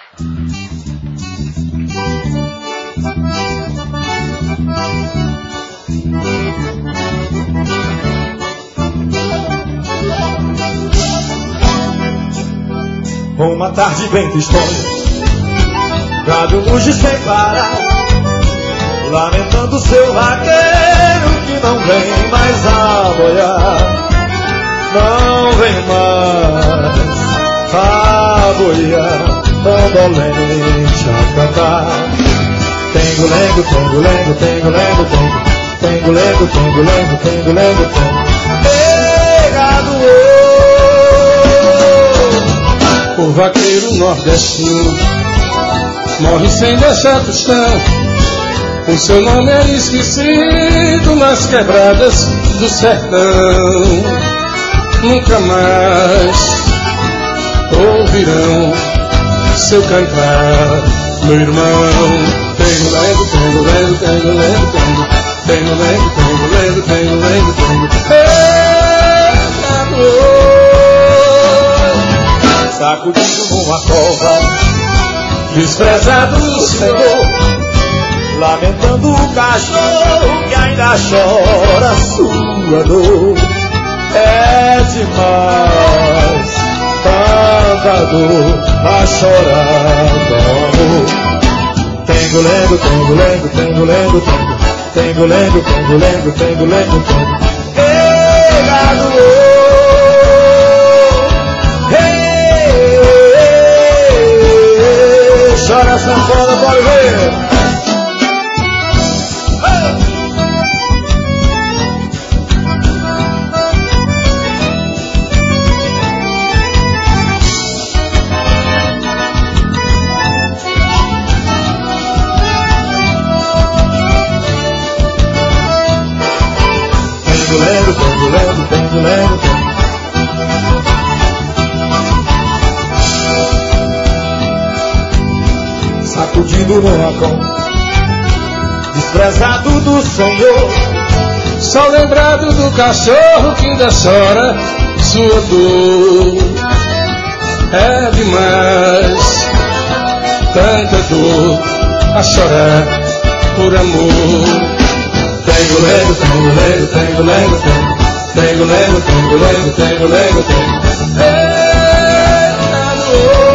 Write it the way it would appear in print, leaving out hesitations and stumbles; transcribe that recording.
Uma tarde bem tristonha, gado muge sem parar, lamentando seu vaqueiro que não vem mais a boiar. Não vem mais a boiar, tão dolente a cantar. Tengo-lengo, tengo-lengo, tengo-lengo, tengo-lengo, tengo-lengo, tengo-lengo, tengo. Gado, o vaqueiro nordestino morre sem deixar tostão. O seu nome é esquecido nas quebradas do sertão. Nunca mais ouvirão seu cantar, meu irmão. Tengo-lengo, tengo-lengo, tengo-lengo, tengo-lengo, tengo-lengo, tengo-lengo, tengo-lengo. Sacudido numa cova, desprezado no Senhor, lamentando o cachorro que ainda chora sua dor. É demais tanta dor a chorar com amor. Tengo-lengo, tengo-lengo, tengo-lengo, tengo-lengo, tengo-lengo, tengo-lengo, tengo-lengo. Chora a sanfona, pode ver. Tengo-lengo, tengo-lengo, tengo-lengo, tengo. Sacudido no racão, desprezado do Senhor, só lembrado do cachorro que ainda chora sua dor. É demais tanta dor a chorar por amor. Tengo-lengo, tengo-lengo, tengo-lengo, tengo-lengo, tengo-lengo, tengo-lengo, tengo-lengo, tengo-lengo.